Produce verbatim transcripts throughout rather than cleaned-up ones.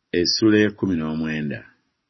Essula y'ekkumi n'omwenda.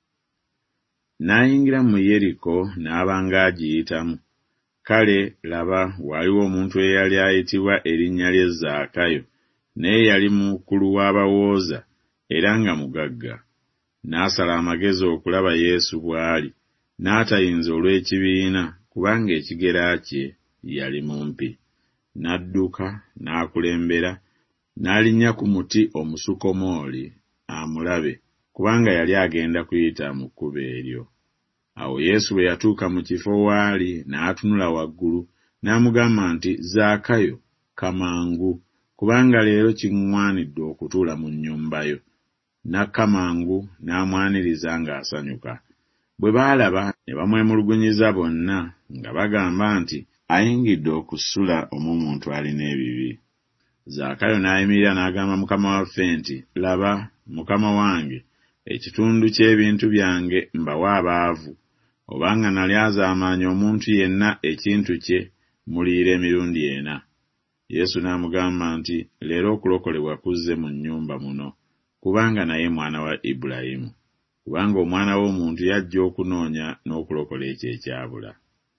N'ayingira mu Yeriko n'abanga agiyitamu. Kale laba waliwo omuntu eyali ayitibwa erinnya lye Zaakayo, naye yali mukulu w'abawooza era nga mugagga. N'asala amagezi okulaba Yesu bw'ali, n'atayinza olw'ekibiina kubanga ekigera kye yali mumpi. N'adduka n'akulembera, n'alinnya ku muti omusukomooli amulabe, kubanga yali agenda kuyita mu kkubo eryo. Awo Yesu bwe yatuuka mu kifo waali n'atunula waggulu, n'amugamba nti, Zaakayo, kamangu, kubanga leero kiŋŋwanidde okutuula mu nnyumba yo. N'akka mangu n'amwaniriza ng'asanyuka. Bwe baalaba ne bamwemulugunyiza bonna nga bagamba nti ayingidde okusula omuntu alina ebibi. Zaakayo n'ayimirira n'agamba Mukama waffe nti, laba, Mukama wange, ekitundu ky'ebintu byange mbawa abaavu, obanga nali azaamaanya omuntu yenna ekintu kye, muliira emirundi ena. Yesu n'amugamba nti, leero okulokolebwa kuzze mu nnyumba muno, kubanga naye mwana wa Ibulayimu, kubanga omwana w'omuntu yajja okunoonya n'okulokola ekyo ekyabula.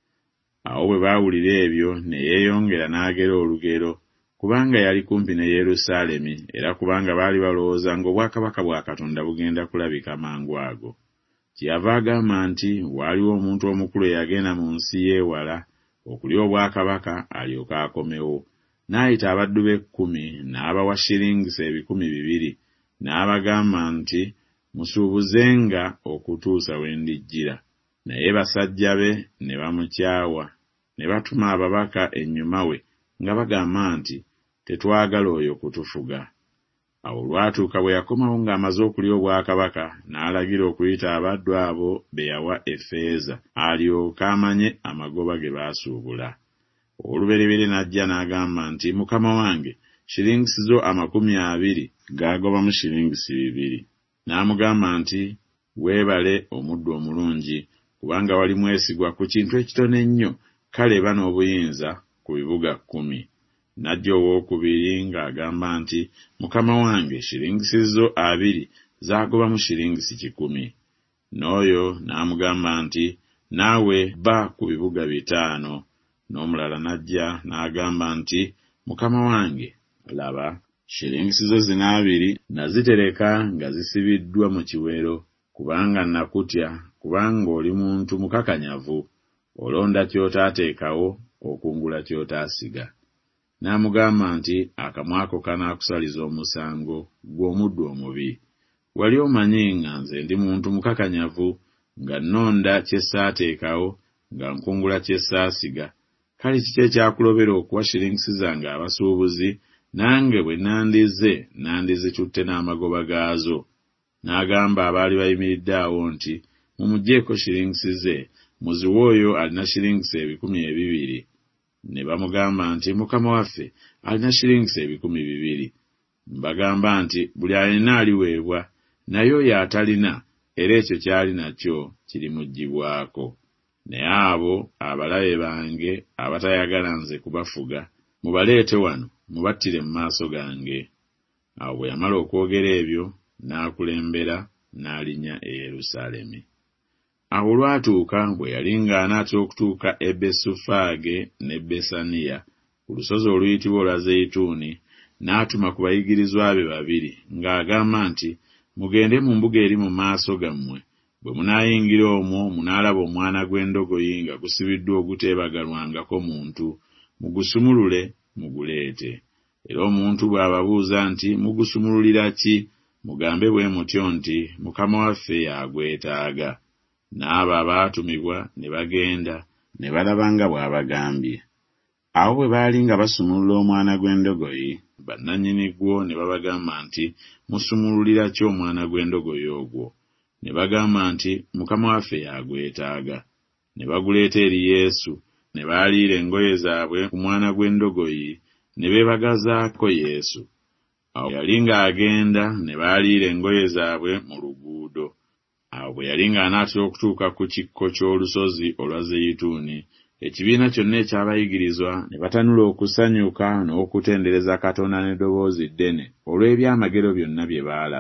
Awo bwe baawulira ebyo ne yeeyongera n'agera olugero, kubanga yali kumpi ne Yerusaalemi, era kubanga baali balowooza ng'obwakabaka bwa Katonda bugenda kulabika mangu ago. Kyeyava agamba nti waaliwo omuntu omukulu eyagenda mu nsi y'ewala okulya obwakabaka alyoke akomewo. N'ayita abaddu be ekkumi n'abawa shiringisi ebikumi bibiri, n'abagamba nti musuubuzenga okutuusa we ndijjira. Naye basajja be ne bamukyawa, ne batuma ababaka ennyuma we nga bagamba nti tetwagala oyo kutufuga. Awo olwatuuka bwe yakomawo ng'amaze okulya obwakabaka, n'alagira okuyita abaddu abo be yawa effeeza alyoke amanye amagoba ge baasuubula. Olubereberye n'ajja n'agamba nti, Mukama wange, shiringisi zo amakumi abiri gaagobamu shiringisi bibiri. N'amugamba nti, weebale omuddu omulungi, kubanga wali mwesigwa ku kintu ekitono ennyo, kale eba n'obuyinza ku bibuga kkumi. N'ajja owookubiri ng'agamba nti, Mukama wange, shiringisi zo abiri zaagobamu shiringisi kikumi. N'oyo n'amugamba nti, naawe bba ku bibuga bitaano. N'omulala n'ajja n'agamba nti, Mukama wange, laba, shiringisi zo zinaabiri nazitereka nga zisibiddwa mu kiwero, kubanga nakutya, kubanga oli muntu mukakanyavu, olonda ky'otaateekawo, okungula ky'otaasiga. N'amugamba nti, akamwa ako kanaakusaliza omusango, ggwe omuddu omubi. Wali omanyi nga nze ndi muntu mukakanyavu, nga nnonda kye saateekawo, nga nkungula kye saasiga. Kale kiki ekyakulobera okuwa shiringisi zange abasuubuzi, nange bwe nandize nandizitutte n'amagoba gaazo? N'agamba abaali bayimiridde awo nti, mumuggyeeko shiringisi ze, muziwe oyo alina shiringisi ebikumi ebibiri. Ne bamugamba nti, Mukama waffe, alina shiringisi ebikumi bibiri. Mbagamba nti buli alina aliweebwa, naye oyo atalina, era ekyo kyali nakyo kirimuggyibwako. Naye abo abalabe bange abatayagala nze kubafuga, mubaleete wano, mubattire mu maaso gange. Awo bwe yamala okwogera ebyo, n'akulembera n'alinnya e Yerusaalemi. Awo olwatuuka bwe yali ng'anaatera okutuuka e Besufaage ne Besaniya ku lusozi oluyitibwa olwa Zeyituuni, n'atuma ku bayigirizwa be babiri ng'agamba nti, mugende mu mbuga eri mu maaso gammwe. Bwe munaayingira omwo munaalaba omwana gw'endogoyi nga gusibiddwa oguteebagalwangako muntu, mugusumulule muguleete. Era omuntu bw'ababuuza nti, mugusumululira ki? Mugambe bwe mutyo nti, Mukama waffe y'agwetaaga. N'abo abaatumibwa ne bagenda ne balaba nga bw'abagambye. Awo bwe baali nga basumulula omwana gw'endogoyi, bannannyini gwo ne babagamba nti, musumululira ki omwana gw'endogoyi ogwo? Ne bagamba nti, Mukama waffe y'agwetaaga. Ne baguleeta eri Yesu, ne baaliira engoye zaabwe ku mwana gw'endogoyi, ne beebagazaako Yesu. Awo yali ng'agenda ne baaliira engoye zaabwe mu luguudo. Awo bwe yali ng'anaatera okutuuka ku kikko ky'olusozi olwa Zeyituuni, ekibiina kyonna eky'abayigirizwa ne batanula okusanyuka n'okutendereza Katonda n'eddoboozi ddene olw'ebyamagero byonna bye baalaba.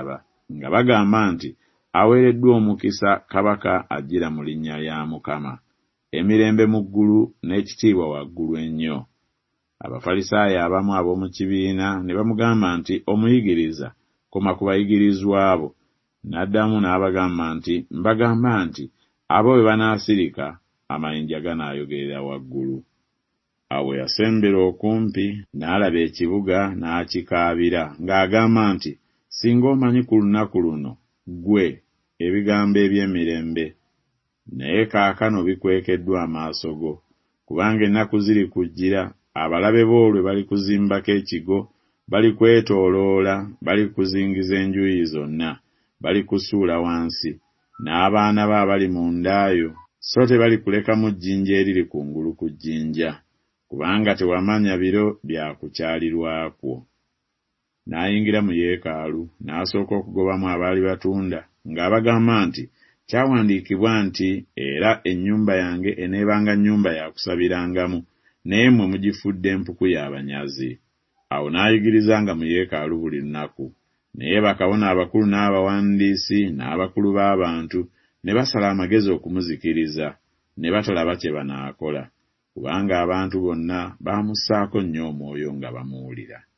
nga bagamba nti aweereddwa omukisa kabaka ajjira mu linnya lya Mukama, emirembe mu ggulu n'ekitiibwa waggulu ennyo. Abafalisaayo abamu ab'omu kibiina ne bamugamba nti, omuyigiriza, koma ku bayigirizwa abo. N'addamu n'abagamba nti, mbagamba nti abo bwe banaasirika amayinja ganaayogerera waggulu. Awo yasembera okumpi n'alaba ekibuga n'akikaabira ng'agamba nti, singa omanyi ku lunaku luno ggwe ebigambo eby'emirembe, naye kaakano bikwekeddwa amaaso go, kubanga ennaku ziri kujjira abalabe boolwe balikuzimbako ekigo, balikwetooloola, balikuzingiza enjuuyi zonna, balikusuula wansi, n'abaana bo abali mu ndaayo, so tebalikulekamu jjinja eriri kungulu ku jjinja, kubanga tewamanya biro bya kukyalirwakwo. N'ayingira mu yeekaalu n'asooka okugobamu abaali batunda, ng'abagamba nti, kyawandiikibwa nti, era ennyumba yange eneebanga nnyumba ya kusabirangamu, naye mmwe mugifudde empuku y'abanyazi. Awo n'ayigirizanga mu yeekaalu buli lunaku, naye bakabona abakulu n'abawandiisi n'abakulu b'abantu ne basala amagezi okumuzikiriza, ne batalaba kye banaakola, kubanga abantu bonna baamussaako nnyo omwoyo nga bamuwulira.